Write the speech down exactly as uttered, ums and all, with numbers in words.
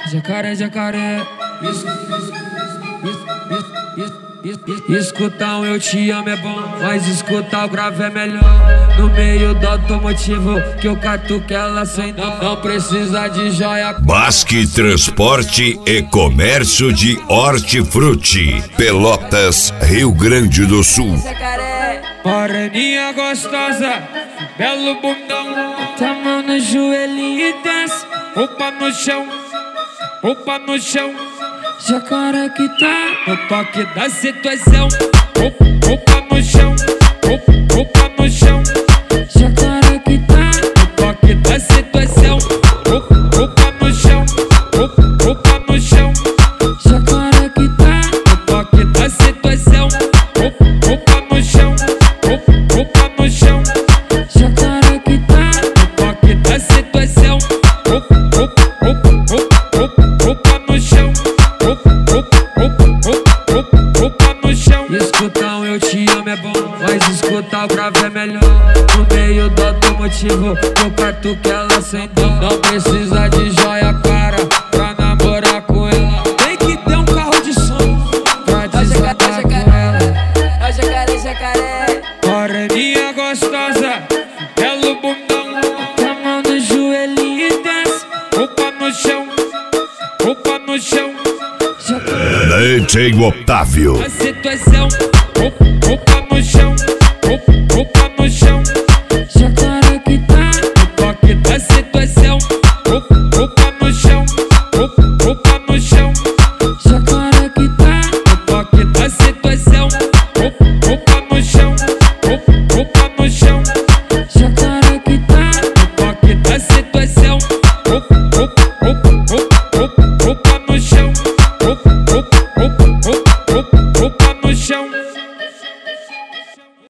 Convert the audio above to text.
Jacaré, jacaré. Escutar um eu te amo é bom, mas escutar o grave é melhor. No meio do automotivo que eu catuco ela sem dó. Não precisa de joia. Basque Transporte e Comércio de Hortifruti, Pelotas, Rio Grande do Sul. Moreninha gostosa, belo bundão. Tá mão no joelhinho e desce, roupa no chão, roupa no chão. Jacaré que tá no toque da situação. Roupa no chão, roupa no chão. Jacaré que tá no toque da situação. Roupa no chão, roupa no chão. Jacaré que tá no toque da situação. Roupa no chão, roupa no chão. Jacaré que tá no toque da situação. Roupa no chão. Escutar um eu te amo é bom, mas escutar o grave é melhor. No meio do automotivo eu catuco ela sem dó. Não precisa de joia cara pra namorar com ela. Tem que ter um carro de som pra desatar com ela. É o jacaré, jacaré. Moreninha gostosa, belo bundão. Tá mão no joelhinho e desce, roupa no chão, roupa no chão. D J Otávio. A situação, roupa no chão, roupa no chão. Jacaré que tá no toque da situação. Roupa no chão, roupa no chão. Jacaré que tá no toque da situação. Roupa no chão, roupa no chão. Jacaré que tá no toque da situação. Roupa no chão. Roupa no chão.